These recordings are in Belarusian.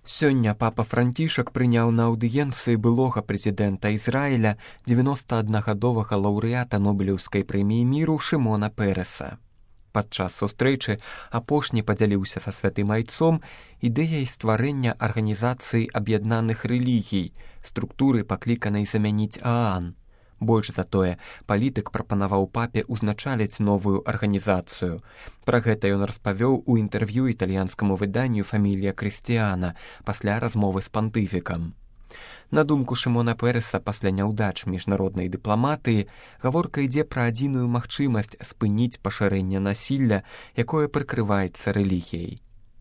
Сёння папа Францішак прыняў на аўдыенцыі былога прэзідэнта Ізраіля 91гадовага лаўрэата Нобелеўскай прэміі міру Шымона Переса. Падчас сустрэчы апошні падзяліўся са святым айцом ідэяй стварэння арганізацыі аб'яднаных рэлігій, структуры, пакліканай замяніць Аан. Больш за тое, палітык прапанаваў папе ўзначаліць новую арганізацыю. Пра гэта ён распавёў у інтэрв'ю італьянскаму выданню «Фамілія Крыстіяна» пасля размовы з пантыфікам. На думку Шымона Переса, пасля няўдач міжнароднай дыпламатыі, гаворка ідзе пра адзіную магчымасць спыніць пашырэнне насілля, якое прыкрываецца рэлігіяй.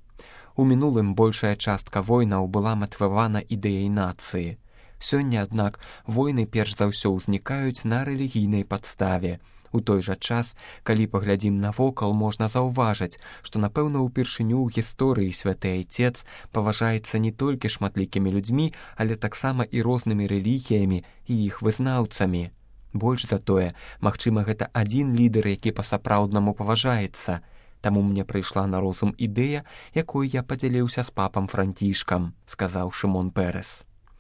У мінулым большая частка войнаў была матывавана ідэяй нацыі. Сёння, аднак, войны перш за ўсё ўзнікаюць на рэлігійнай падставе. У той жа час, калі паглядзім навокал, можна заўважыць, што, напэўна, упершыню ў гісторыі святы айцец паважаецца не толькі шматлікімі людзьмі, але таксама і рознымі рэлігіямі і іх вызнаўцамі. Больш за тое, магчыма, гэта адзін лідар, які па-сапраўднаму паважаецца. Таму мне прыйшла на розум ідэя, якой я падзяліўся з папам Францішкам, сказаў Шымон Перес.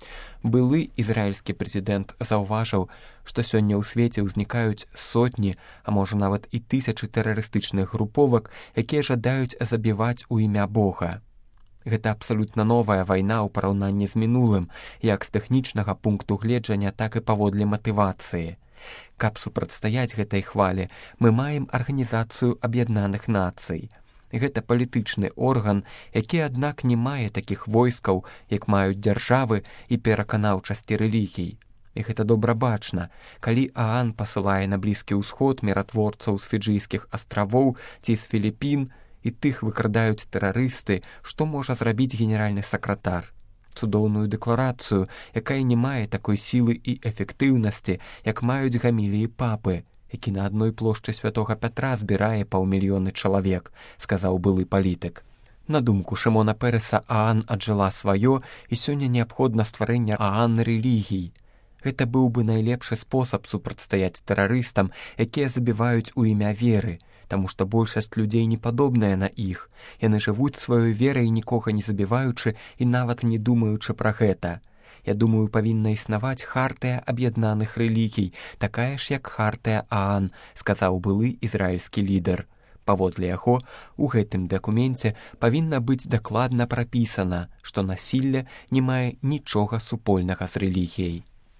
Былы ізраільскі прэзідэнт заўважыў, што сёння ў свеце ўзнікаюць сотні, а можа нават і тысячы тэрарыстычных груповак, якія жадаюць забіваць у імя Бога. Гэта абсалютна новая вайна ў параўнанні з мінулым, як з тэхнічнага пункту гледжання, так і паводле матывацыі. Каб супрацьстаяць гэтай хвалі, мы маем арганізацыю аб'яднаных нацый. Гэта палітычны орган, які, аднак, не мае такіх войскаў, як маюць дзяржавы і пераканаўчасці рэлігій. І гэта добра бачна, калі Аан пасылае на Блізкі ўсход міратворцаў з фіджыйскіх астравоў ці з Філіпін, і тых выкрадаюць тэрарысты, што можа зрабіць генеральны сакратар. Цудоўную дэкларацыю, якая не мае такой сілы і эфектыўнасці, як маюць гаміліі папы, які на адной плошчы святога Пятра збірае паўмільёны чалавек, сказаў былы палітык. На думку Шымона Переса, Аан аджыла сваё, і сёння неабходна стварэнне Аан рэлігій. Гэта быў бы найлепшы спосаб супрацьстаяць тэрарыстам, якія забіваюць у імя веры, таму што большасць людзей не падобная на іх. Яны жывуць сваёй верай, нікога не забіваючы і нават не думаючы пра гэта. Я думаю, павінна існаваць хартыя аб'яднаных рэлігій, такая ж, як хартыя Аан, сказаў былы ізраільскі лідар. Паводле яго, у гэтым дакуменце павінна быць дакладна прапісана, што насілле не мае нічога супольнага з рэлігіяй.